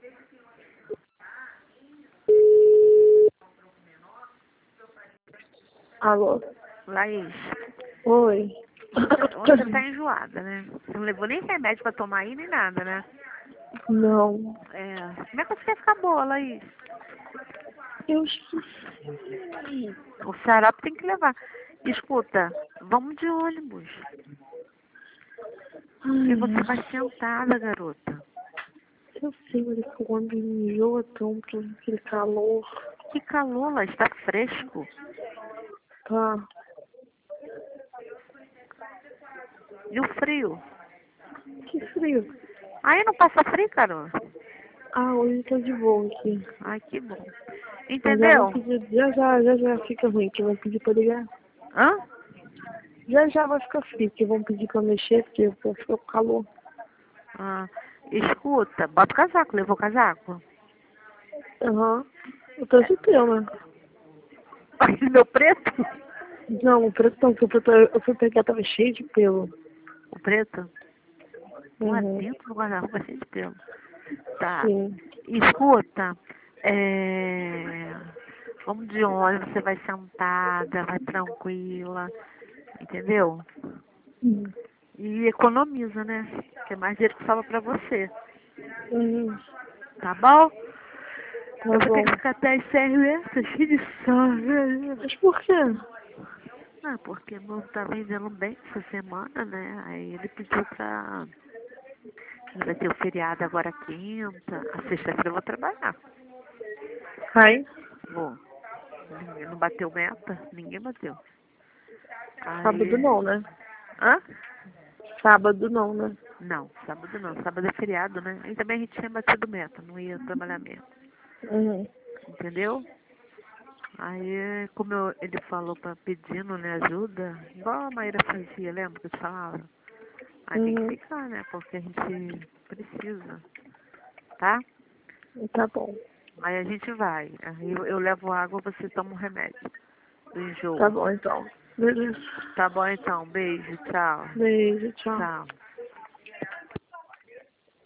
Alô? Laís, Oi. hoje você tá enjoada, né? Você não levou nem remédio pra tomar aí, nem nada, né? Não. Como é que você quer ficar boa, Laís? Eu esqueci. O xarope tem que levar. Escuta, vamos de ônibus. E você vai sentada, garota. Eu sei, mas quando enjoa tanto, aquele calor. Que calor, Laís, tá fresco. Tá. E o frio? Que frio. Aí não passa frio, garota? Ah, hoje tá de boa aqui. Ai, que bom. Mas já vão Entendeu? pedir, já fica ruim, que vão pedir pra ligar. Hã? Já vai ficar frio, que vão pedir pra mexer, porque vai ficar com calor. Ah, escuta, bota o casaco, levou o casaco? Aham. Eu tô de teu, né? Meu preto? Não, o preto não, porque eu fui pegar, tava cheio de pelo. O preto? Lá Uhum. dentro do guarda-roupa cheio de pelo. Tá. Sim. Escuta, vamos de ônibus, você vai sentada, vai tranquila, entendeu? Uhum. E economiza, né? Que é mais dinheiro que sobra pra você, Uhum. tá bom? Tá Eu vou ter bom. que ficar até as 6 tô cheio de sono. Mas por quê? Ah, porque o moço tá vendendo bem essa semana, né? Aí ele pediu pra... Vai ter o feriado agora quinta, a sexta-feira eu vou trabalhar. Ai, Vou. Ninguém não bateu meta? Ninguém bateu. sábado Aí... não, né? Hã? Sábado não, né? Não, sábado não. Sábado é feriado, né? E também a gente tinha batido meta, não ia trabalhar mesmo. Uhum. Entendeu? Aí, como ele falou pedindo, né, ajuda, igual a Maíra fazia, lembra que eu te falava? Aí tem que Uhum. ficar, né? Porque a gente precisa, tá? Tá bom. Aí a gente vai. Aí eu levo água, você toma um remédio do Tá enjoo. bom, então. Beleza. Tá bom então, beijo, tchau. Beijo, tchau. Tchau.